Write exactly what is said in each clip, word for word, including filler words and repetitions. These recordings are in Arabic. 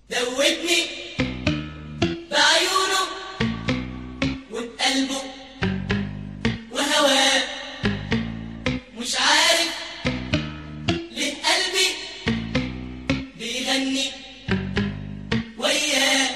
دوبني بعيونه وبقلبه وهواه، مش عارف ليه قلبي بيغني وياه.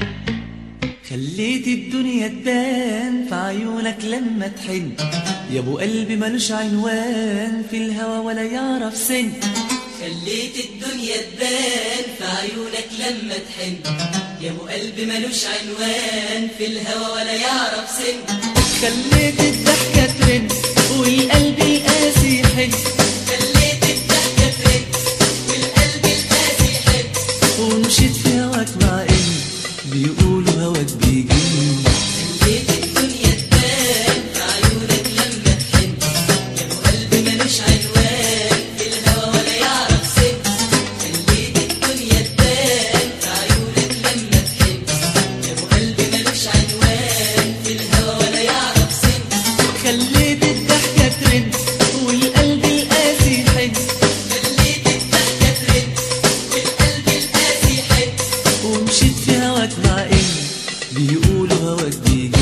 خليت الدنيا تبان في عيونك لما تحن، يا ابو قلبي ملوش عنوان في الهوى ولا يعرف سن. خليت الدنيا تبان في عيونك لما تحن، يا ابو قلبي ملوش عنوان في الهوى ولا يعرف سن. خليت الضحكة ترن والقلب القاسي يحن، خليت الضحكة ترن والقلب القاسي يحن، ومشيت في هواك مع ان بيقولوا هواك بيجن. خليت الدنيا تبان في عيونك لما تحن، يا ابو قلبي ملوش عنوان في الهوى ولا يعرف سن. خليت الدنيا تبان في عيونك لما تحن، يا ابو قلبي ملوش عنوان في الهوى ولا يعرف سن. خليت الضحكة ترن والقلب القاسي يحن، خليت الضحكة ترن والقلب القاسي يحن، ومشيت في هواك مع ان بيقولوا هواك بيجن.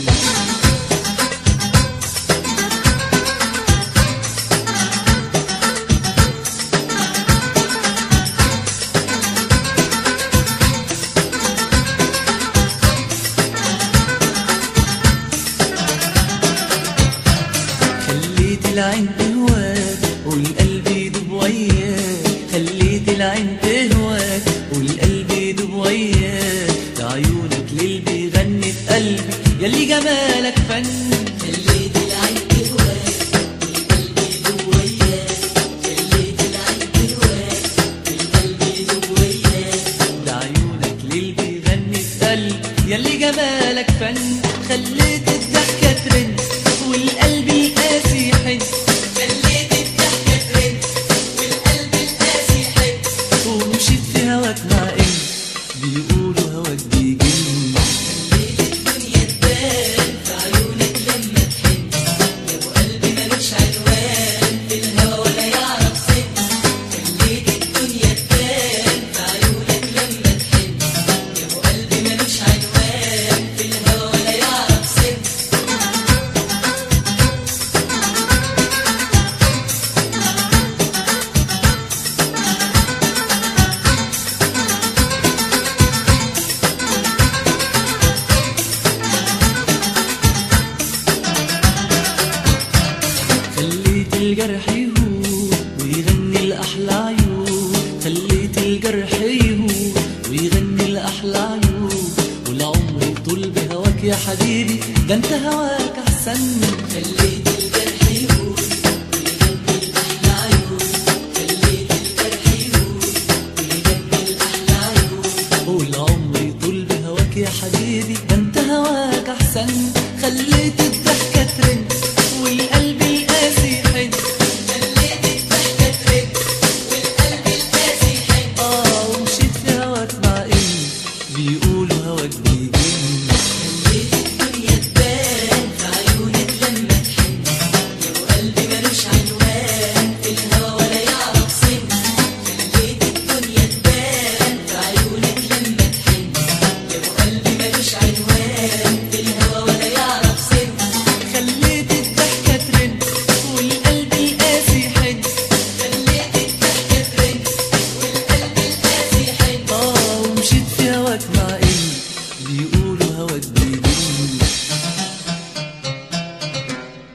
خليت العين تهواك والقلب يدوب وياك، خليت العين تهواك والقلب يدوب وياك، لعيونك ليل بيغني في قلبي ياللي جمالك فن. خليت العين تهواك والقلب يدوب وياك، خليت العين تهواك والقلب يدوب وياك، لعيونك ليل بيغني في قلبي ياللي جمالك فن. خليت الضحكة ترن والقلب القاسي يحن، خليت الضحكة ترن والقلب القاسي يحن، ومشيت في هواك مع ان بيقولوا هواك بيجن. خليت الدنيا تبان في عيونك لما تحن، يا ابو قلبي ملوش عنوان في الهوى ولا يعرف سن. خليت الدنيا تبان في عيونك لما تحن، يا ابو قلبي ملوش عنوان في الهوى ولا يعرف سن. خليت الجرح يهون ويغني الأحلى عيون، خليت الجرح يهون ويغني الأحلى عيون، والعمر يطول بهواك يا حبيبي ده انت هواك أحسن. خليت